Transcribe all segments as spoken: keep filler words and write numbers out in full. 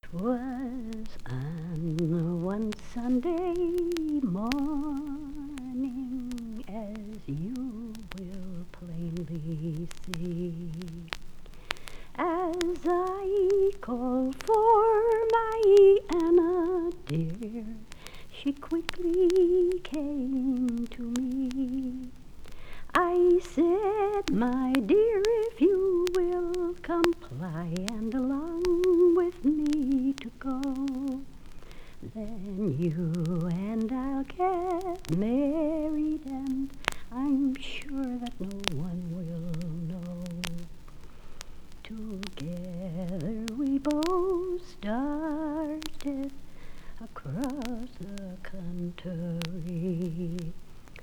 'Twas on one Sunday morning, as you will plainly see, as I called for my Anna dear, she quickly came to me. I said, my dear, if you will comply and along with me to go, then you and I'll get married, and I'm sure that no one will know. Together we both started across the country,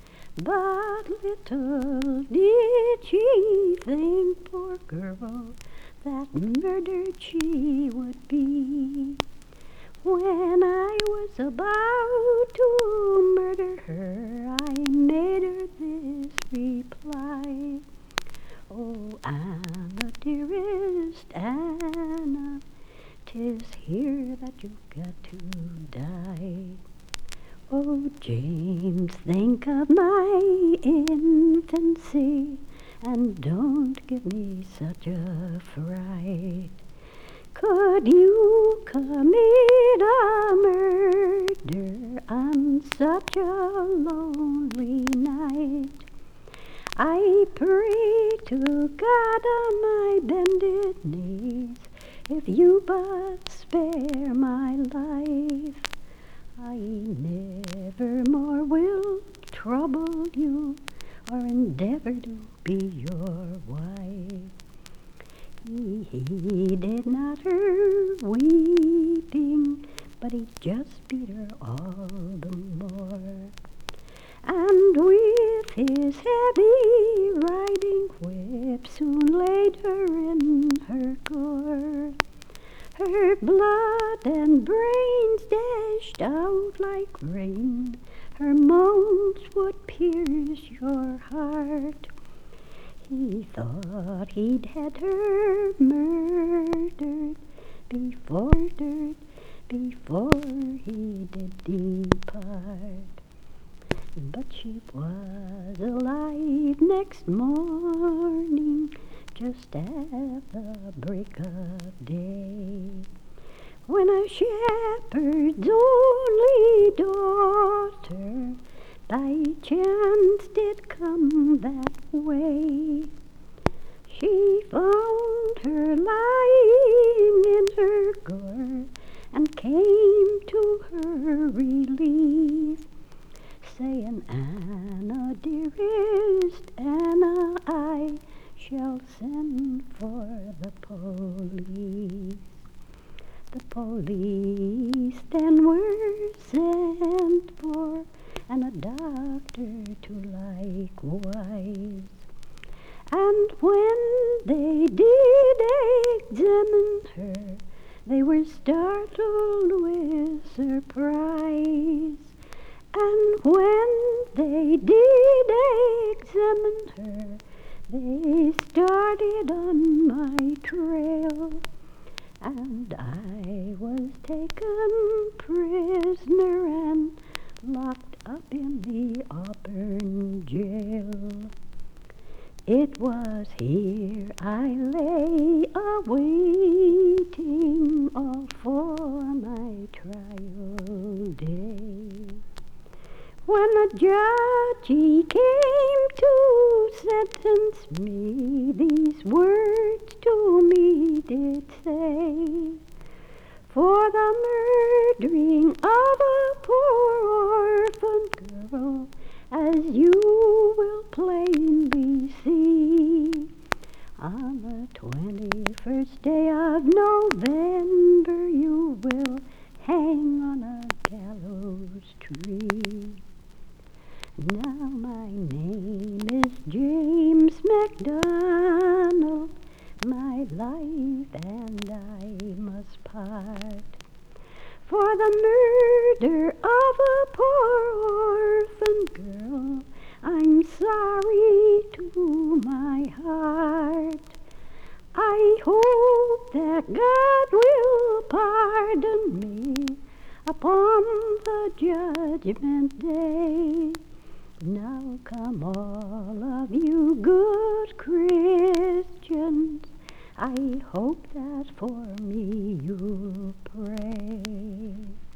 but little did she think, poor girl, that murdered she would be. When I was about to murder her, I made her this reply. Oh, Anna, dearest Anna, 'tis here that you've got to die. Oh, James, think of my infancy, and don't give me such a fright. Could you commit a murder on such a lonely night? I pray to God on my bended knees, if you but spare my life, I never more will trouble you or endeavor to be your wife. He heeded not her weeping, but he just beat her all the more. And with his heavy riding whip soon laid her in her gore. Her blood and brains dashed out like rain, her moans would pierce your heart. He thought he'd had her murdered before, before he did depart. But she was alive next morning, just at the break of day, when a shepherd's only daughter by chance did come that way. She found her lying in her gore, and came to her relief, saying, Anna, dearest Anna, I shall send for the police. The police then were sent for, and a doctor too likewise. And when they did examine her, they were startled with surprise. And when they did examine her, they started on my trail, and I was taken prisoner and locked up in the Auburn jail. It was here I lay awaiting all for my trial day. When the judge he came to sentence me, these words to me did say, for the murdering of a poor orphan girl, as you will plainly see, on the twenty-first day of November you will hang on a gallows tree. Now my name is James MacDonald, my life and I must part, for the murder of a poor orphan girl. I'm sorry to my heart. I hope that God will pardon me upon the judgment day. Now come all of you good Christians, I hope that for me you'll pray.